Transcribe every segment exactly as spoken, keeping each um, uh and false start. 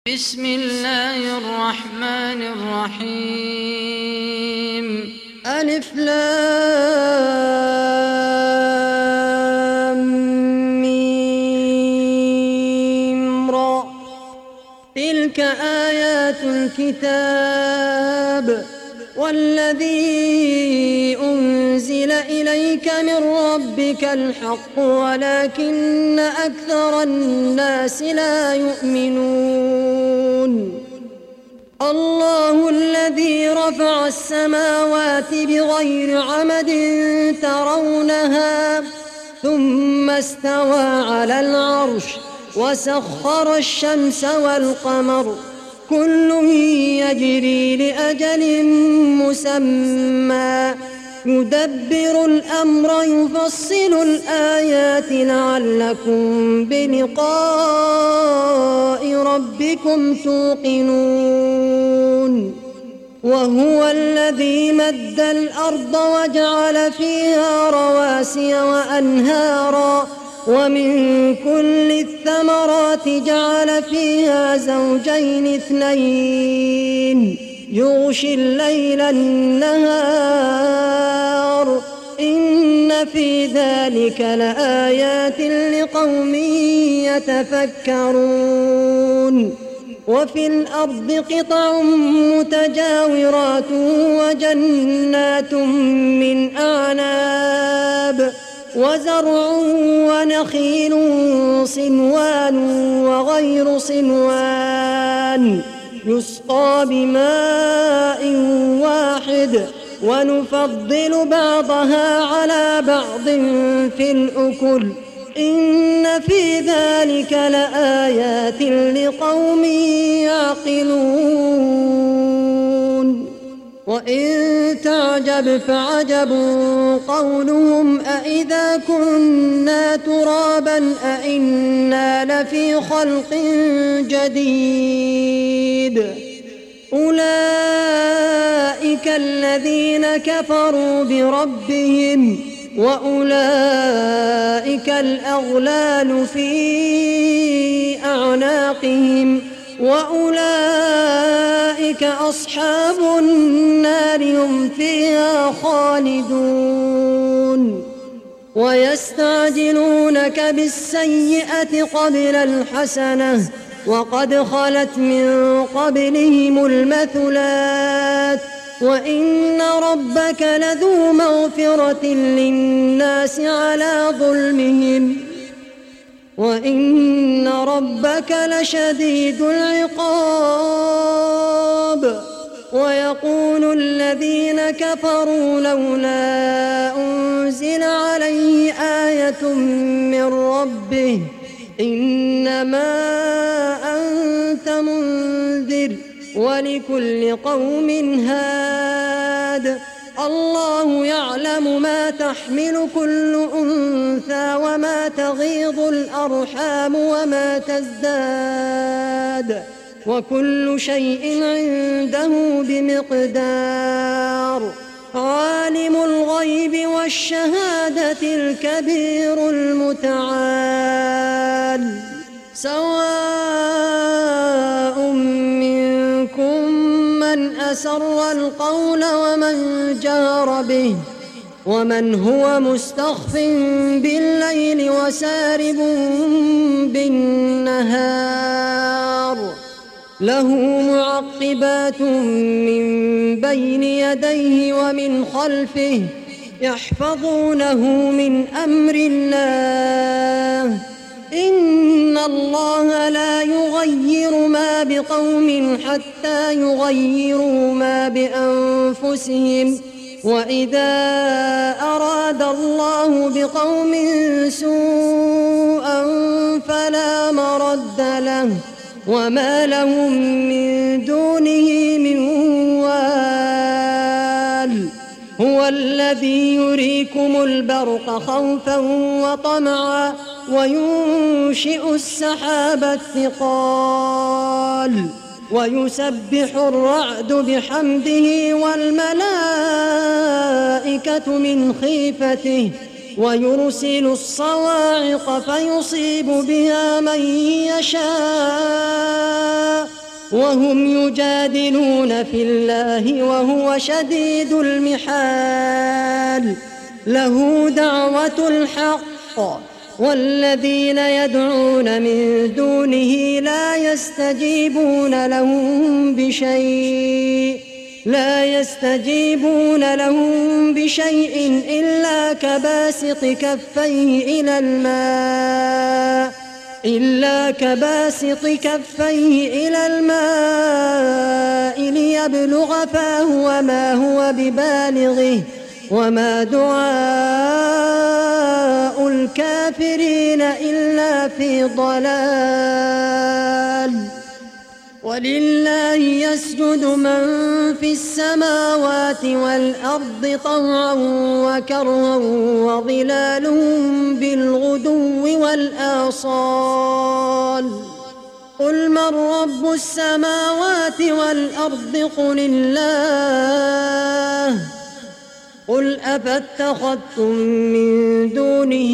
بسم الله الرحمن الرحيم. ألف لام ميم را. تلك آيات الكتاب والذي أنزل إليك من ربك الحق ولكن أكثر الناس لا يؤمنون. الله الذي رفع السماوات بغير عمد ترونها ثم استوى على العرش وسخر الشمس والقمر كل يجري لأجل مسمى يدبر الأمر يفصل الآيات لعلكم بلقاء ربكم توقنون. وهو الذي مد الأرض وجعل فيها رواسي وأنهارا ومن كل الثمرات جعل فيها زوجين اثنين يغشي الليل النهار إن في ذلك لآيات لقوم يتفكرون. وفي الأرض قطع متجاورات وجنات من أعناب وزرع ونخيل صنوان وغير صنوان يسقى بماء واحد ونفضل بعضها على بعض في الأكل إن في ذلك لآيات لقوم يعقلون. وإن تعجب فعجب قولهم أإذا كنا ترابا أإنا لفي خلق جديد أولئك الذين كفروا بربهم وأولئك الأغلال في أعناقهم وأولئك أصحاب النار هم فيها خالدون. ويستعجلونك بالسيئة قبل الحسنة وقد خلت من قبلهم المثلات وإن ربك لذو مغفرة للناس على ظلمهم وإن ربك لشديد العقاب. ويقول الذين كفروا لولا أنزل عليه آية من ربه إنما أنت منذر ولكل قوم هاد الله يعلم ما تحمل كل أنثى وما تغيض الأرحام وما تزداد وكل شيء عنده بمقدار. عالم الغيب والشهادة الكبير المتعال سواء منكم من أسر القول ومن جهر به ومن هو مستخف بالليل وسارب بالنهار له معقبات من بين يديه ومن خلفه يحفظونه من أمر الله إن الله لا يغير ما بقوم حتى يغيروا ما بأنفسهم وإذا أراد الله بقوم سوءا فلا مرد له وما لهم من دونه من وال. هو الذي يريكم البرق خوفا وطمعا وينشئ السحاب الثقال ويسبح الرعد بحمده والملائكة من خيفته ويرسل الصواعق فيصيب بها من يشاء وهم يجادلون في الله وهو شديد المحال. له دعوة الحق والذين يدعون من دونه لا يستجيبون لهم بشيء لا يستجيبون لهم بشيء إلا كباسط كفيه إلى الماء إلا كباسط كفيه إلى الماء ليبلغ فاه وما هو ببالغه وما دعاء الكافرين إلا في ضلال. ولله يسجد من في السماوات والأرض طوعا وكرها وظلالهم بالغدو والآصال. قل من رب السماوات والأرض قل الله. قل أفاتخذتم من دونه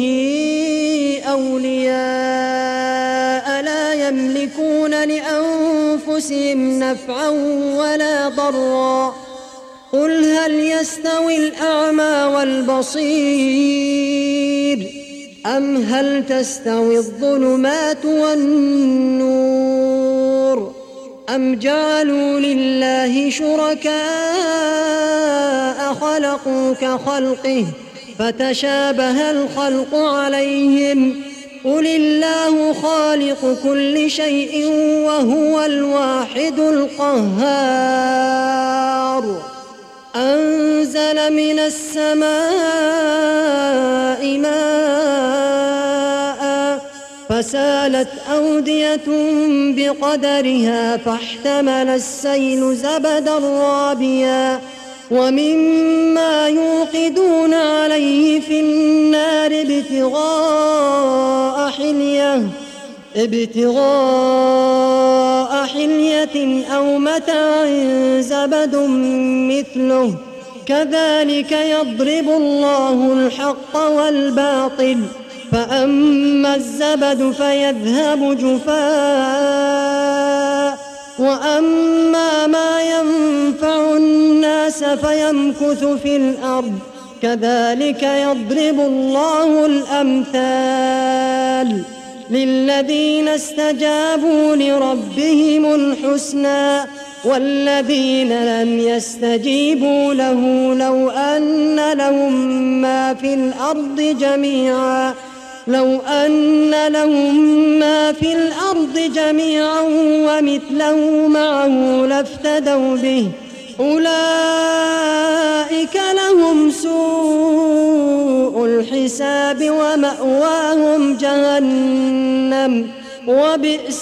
أولياء لا يملكون لأنفسهم نفعا ولا ضرا. قل هل يستوي الأعمى والبصير أم هل تستوي الظلمات والنور أم جعلوا لله شركاء خلقوا كخلقه فتشابه الخلق عليهم. قل الله خالق كل شيء وهو الواحد القهار. أنزل من السماء ماء فسالت أودية بقدرها فاحتمل السيل زبدا رابيا ومما يوقدون عليه في النار ابتغاء حلية ابتغاء حلية أو متاع زبد مثله كذلك يضرب الله الحق والباطل. فأما الزبد فيذهب جفاء وأما ما ينفع الناس فيمكث في الأرض كذلك يضرب الله الأمثال. للذين استجابوا لربهم الحسنى والذين لم يستجيبوا له لو أن لهم ما في الأرض جميعا لو أن لهم ما في الأرض جميعا ومثله معه لافتدوا به أولئك لهم سوء الحساب ومأواهم جهنم وبئس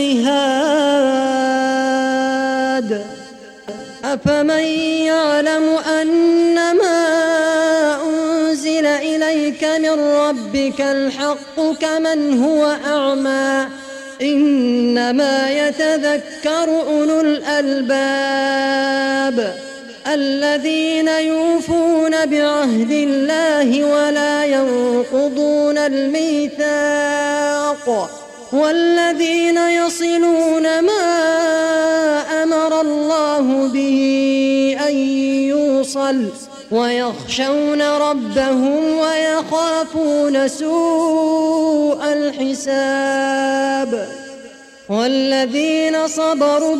المهاد. أفمن يعلم أنما أنزل إليك من ربك الحق كمن هو أعمى إنما يتذكر أولو الألباب الذين يوفون بعهد الله ولا ينقضون الميثاق والذين يصلون ما أمر الله به أن يوصل ويخشون ربهم ويخافون سوء الحساب. والذين صبروا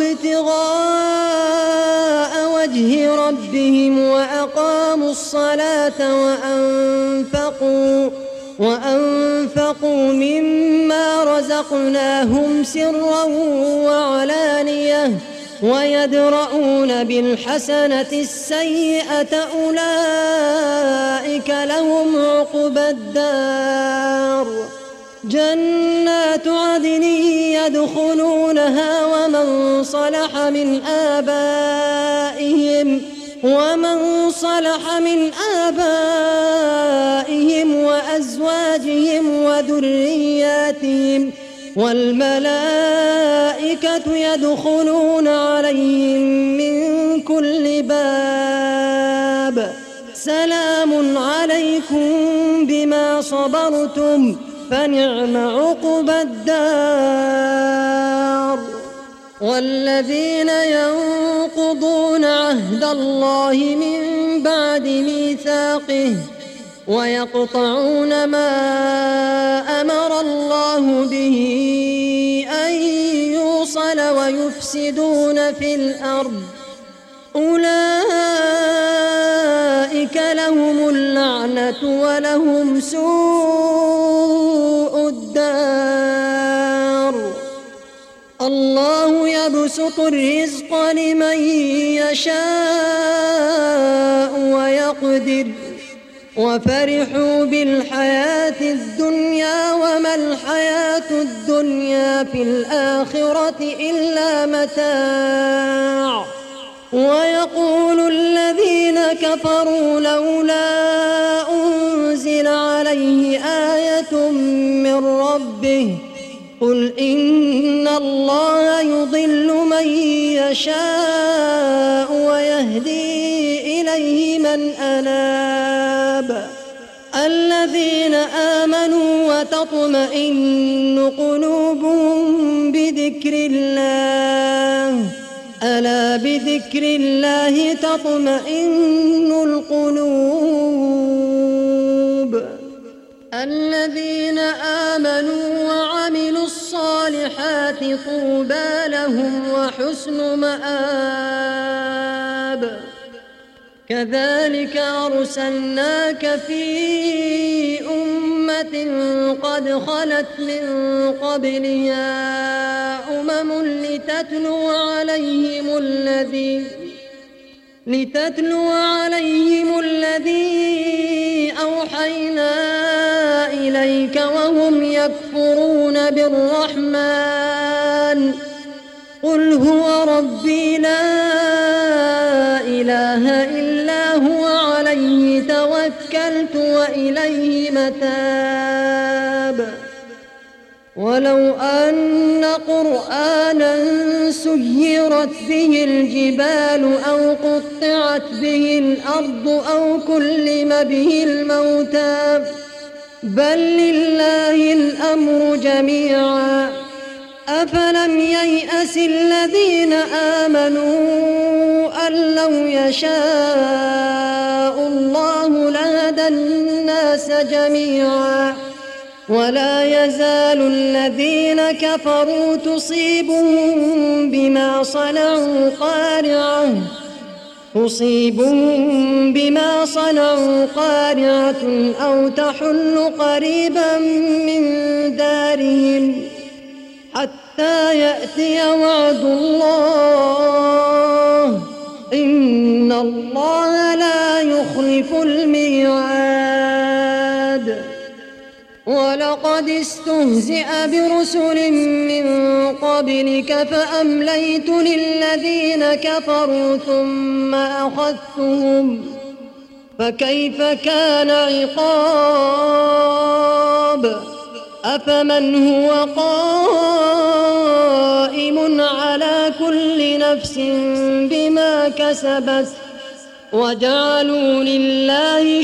ابتغاء وجه ربهم وأقاموا الصلاة وأنفقوا وأنفقوا مما رزقناهم سرا وعلانية ويدرؤون بالحسنة السيئة أولئك لهم عقبى الدار. جنات عدن يدخلونها ومن صلح من آبائهم ومن صلح من آبائهم وأزواجهم وذرياتهم والملائكة يدخلون عليهم من كل باب سلام عليكم بما صبرتم فنعم عقبى الدار. والذين ينقضون عهد الله من بعد ميثاقه ويقطعون ما أمر الله به أن يوصل ويفسدون في الأرض أولئك لهم اللعنة ولهم سوء الدار. الله يبسط الرزق لمن يشاء ويقدر وفرحوا بالحياة الدنيا وما الحياة الدنيا في الآخرة إلا متاع. ويقول الذين كفروا لولا أنزل عليه آية من ربه قل إن الله يضل من يشاء ويهدي إليه من أناب. الذين آمنوا وتطمئن قلوبهم بذكر الله ألا بذكر الله تطمئن القلوب. الذين آمنوا وعملوا الصالحات طوبى لهم وحسن مآب. كذلك أرسلناك في أمة قد خلت من قبلها أمم لتتلو عليهم الذي لتتلو عليهم الذي أوحينا إليك وهم يكفرون بالرحمن قل هو ربي لا إله إلا هو عليه توكلت وإليه متاب. ولو أن قرآنا سيرت به الجبال أو قطعت به الأرض أو كلم به الموتى بل لله الأمر جميعا أفلم ييأس الذين آمنوا أن لو يشاء الله لهدى الناس جميعا ولا يزال الذين كفروا تصيبهم بما صنعوا قارعة تصيبهم بما صنعوا قارعة أو تحل قريبا من دارهم حتى يأتي وعد الله إن الله لا يخلف الميعاد. ولقد استهزئ برسل من قبلك فأمليت للذين كفروا ثم أخذتهم فكيف كان عقاب. أفمن هو قائم على كل نفس بما كسبت وجعلوا لله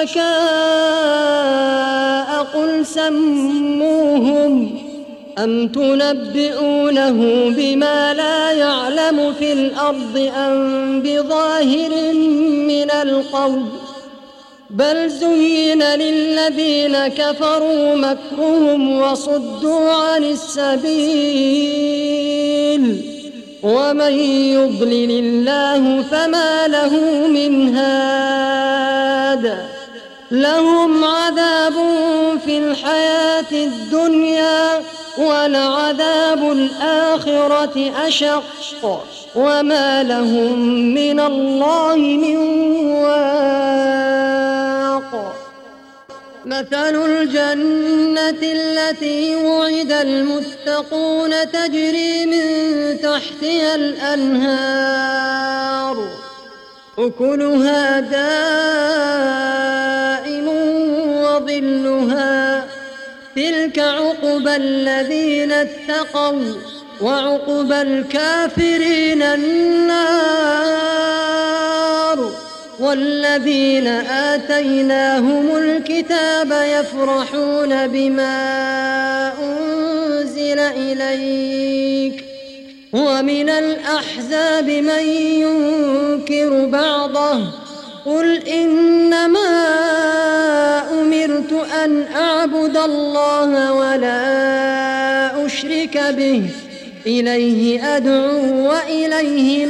شركاء قل سموهم أم تنبئونه بما لا يعلم في الأرض أم بظاهر من القول بل زين للذين كفروا مكرهم وصدوا عن السبيل ومن يضلل الله فما له من هاد. لهم عذاب في الحياة الدنيا ولعذاب الآخرة أشق وما لهم من الله من واق. مثل الجنة التي وعد المتقون تجري من تحتها الأنهار أكلها دائم وظلها تلك عقبى الذين اتقوا وعقبى الكافرين النار والذين آتيناهم الكتاب يفرحون بما أنزل إليك ومن الأحزاب من ينكر بعضه قل إنما أمرت أن أعبد الله ولا أشرك به إليه أدعو وإليه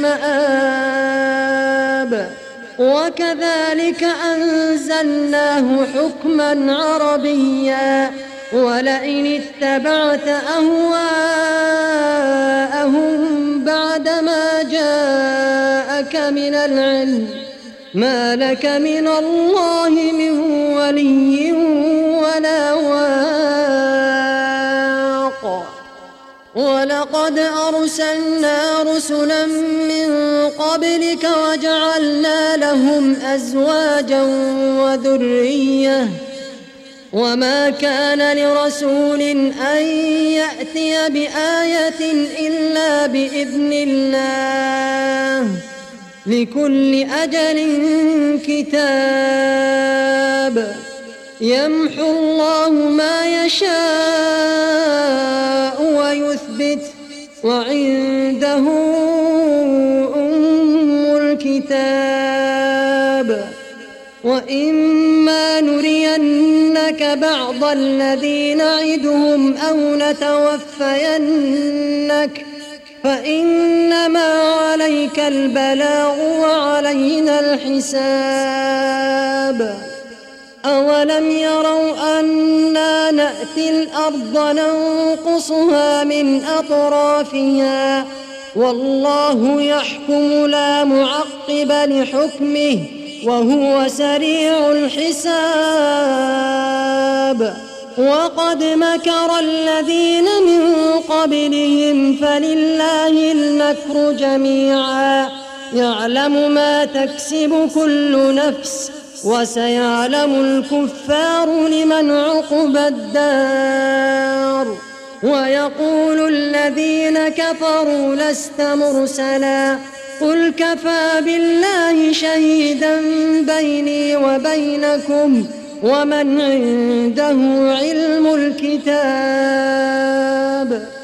مآب وكذلك أنزلناه حكما عربيا ولئن اتبعت أهواءهم بعدما جاءك من العلم ما لك من الله من ولي ولا واق ولقد أرسلنا رسلا من قبلك وجعلنا لهم أزواجا وذرية وما كان لرسول أن يأتي بآية إلا بإذن الله لكل أجل كتاب يمحو الله ما يشاء ويثبت وعنده أم الكتاب وإما نرينك بعض الذي نعدهم أو نتوفينك فإنما عليك البلاغ وعلينا الحساب أولم يروا أنا نأتي الأرض ننقصها من أطرافها والله يحكم لا معقب لحكمه وهو سريع الحساب وقد مكر الذين من قبلهم فلله المكر جميعا يعلم ما تكسب كل نفس وسيعلم الكفار لمن عقبى الدار ويقول الذين كفروا لست مرسلا قل كفى بالله شهيدا بيني وبينكم ومن عنده علم الكتاب